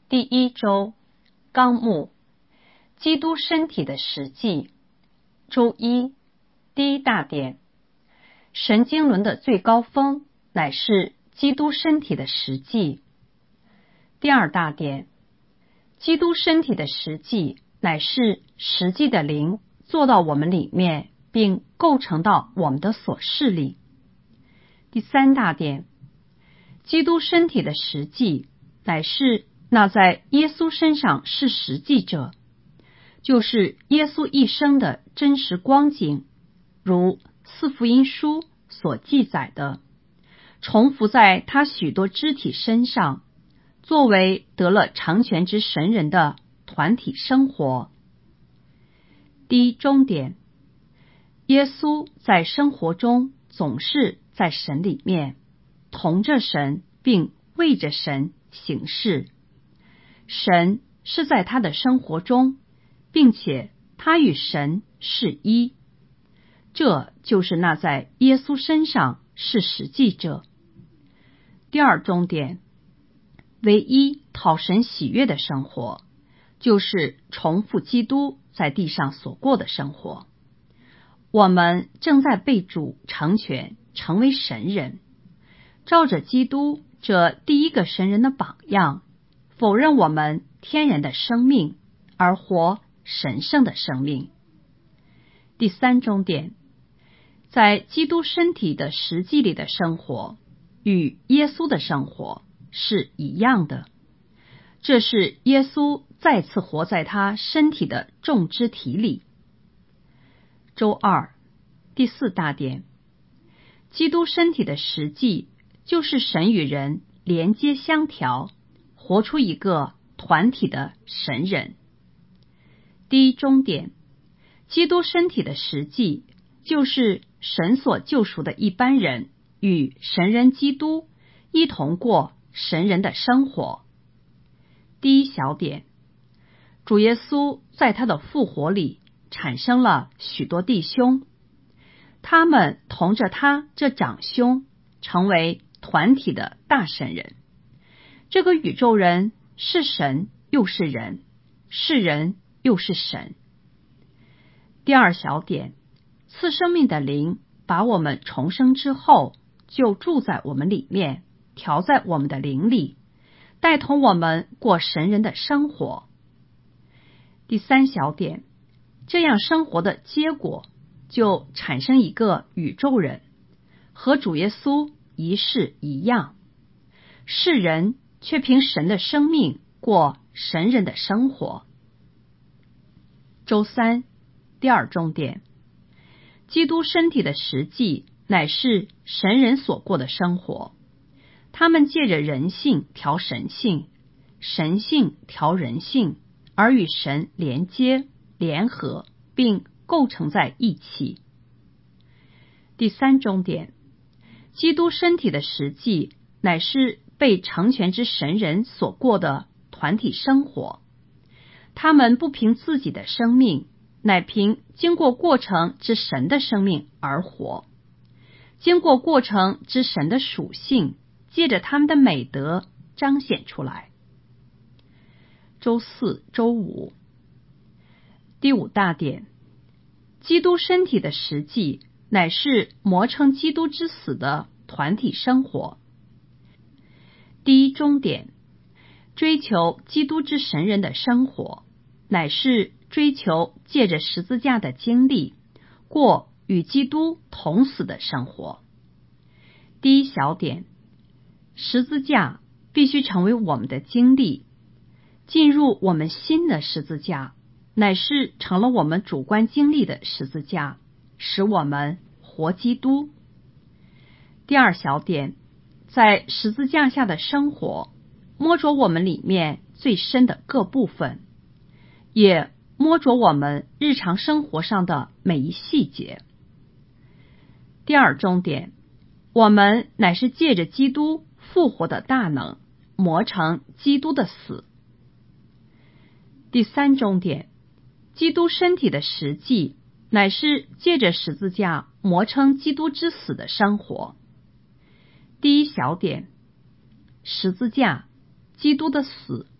第一周纲目：基督身体的实际。周一，第一大点：神经轮的最高峰乃是基督身体的实际。第二大点：基督身体的实际乃是实际的灵做到我们里面，并构成到我们的所事里。第三大点：基督身体的实际乃是那在耶稣身上是实际者，就是耶稣一生的真实光景，如四福音书所记载的，重复在他许多肢体身上，作为得了长全之神人的团体生活。第一终点：耶稣在生活中总是在神里面，同着神并为着神行事。神是在他的生活中，并且他与神是一，这就是那在耶稣身上是实际者。第二终点：唯一讨神喜悦的生活，就是重复基督在地上所过的生活。我们正在被主成全，成为神人，照着基督这第一个神人的榜样，否认我们天然的生命，而活神圣的生命。第三终点：在基督身体的实际里的生活，与耶稣的生活是一样的。这是耶稣再次活在他身体的众肢体里。周二，第四大点：基督身体的实际就是神与人连接相调，活出一个团体的神人。第一终点：基督身体的实际就是神所救赎的一般人与神人基督一同过神人的生活。第一小点：主耶稣在他的复活里产生了许多弟兄，他们同着他这长兄成为团体的大神人。这个宇宙人是神又是人，是人又是神。第二小点：赐生命的灵把我们重生之后，就住在我们里面，调在我们的灵里，带同我们过神人的生活。第三小点：这样生活的结果，就产生一个宇宙人，和主耶稣一世一样，是人却凭神的生命过神人的生活。周三，第二终点：基督身体的实际乃是神人所过的生活，他们借着人性调神性，神性调人性，而与神连接、联合，并构成在一起。第三终点：基督身体的实际乃是被成全之神人所过的团体生活，他们不凭自己的生命，乃凭经过过程之神的生命而活，经过过程之神的属性，借着他们的美德彰显出来。周四、周五，第五大点：基督身体的实际乃是磨成基督之死的团体生活。第一终点：追求基督之神人的生活，乃是追求借着十字架的经历，过与基督同死的生活。第一小点：十字架必须成为我们的经历，进入我们新的十字架，乃是成了我们主观经历的十字架，使我们活基督。第二小点：在十字架下的生活，摸着我们里面最深的各部分，也摸着我们日常生活上的每一细节。第二终点：我们乃是借着基督复活的大能，磨成基督的死。第三终点：基督身体的实际乃是借着十字架磨成基督之死的生活。第一小点：十字架，基督的死，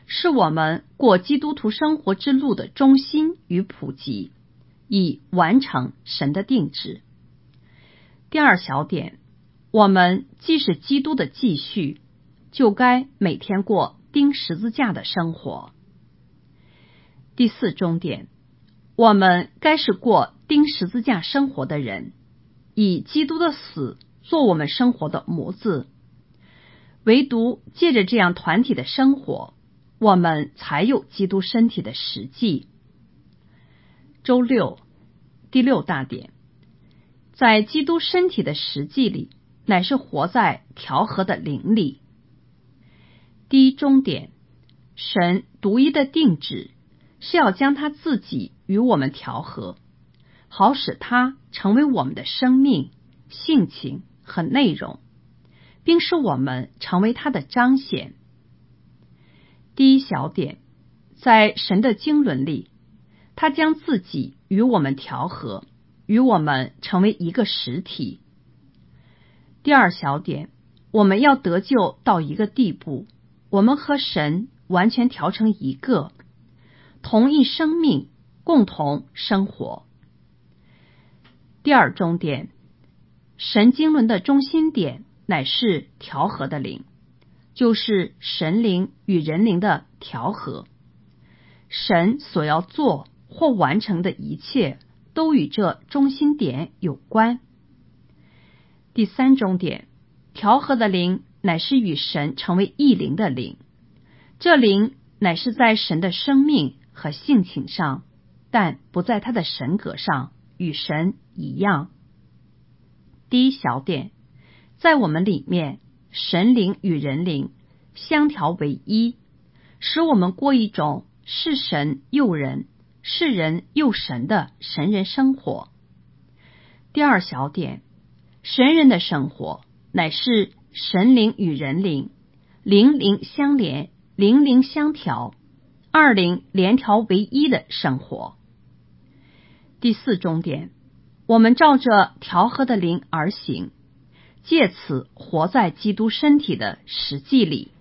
是我们过基督徒生活之路的中心与普及，以完成神的定旨。第二小点，我们既是基督的继续，就该每天过钉十字架的生活。第四中点，我们该是过钉十字架生活的人，以基督的死做我们生活的模子。唯独借着这样团体的生活，我们才有基督身体的实际。周六，第六大点，在基督身体的实际里，乃是活在调和的灵里。第一中点，神独一的定旨是要将他自己与我们调和，好使他成为我们的生命、性情和内容，并使我们成为他的彰显。第一小点，在神的经纶里，他将自己与我们调和，与我们成为一个实体。第二小点，我们要得救到一个地步，我们和神完全调成一个，同一生命，共同生活。第二中点，神经纶的中心点乃是调和的灵，就是神灵与人灵的调和。神所要做或完成的一切都与这中心点有关。第三中点，调和的灵乃是与神成为一灵的灵，这灵乃是在神的生命和性情上，但不在他的神格上与神一样。第一小点，在我们里面，神灵与人灵相调为一，使我们过一种是神又人，是人又神的神人生活。第二小点，神人的生活乃是神灵与人灵，灵灵相连，灵灵相调，二灵联调为一的生活。第四中点，我们照着调和的灵而行，借此活在基督身体的实际里。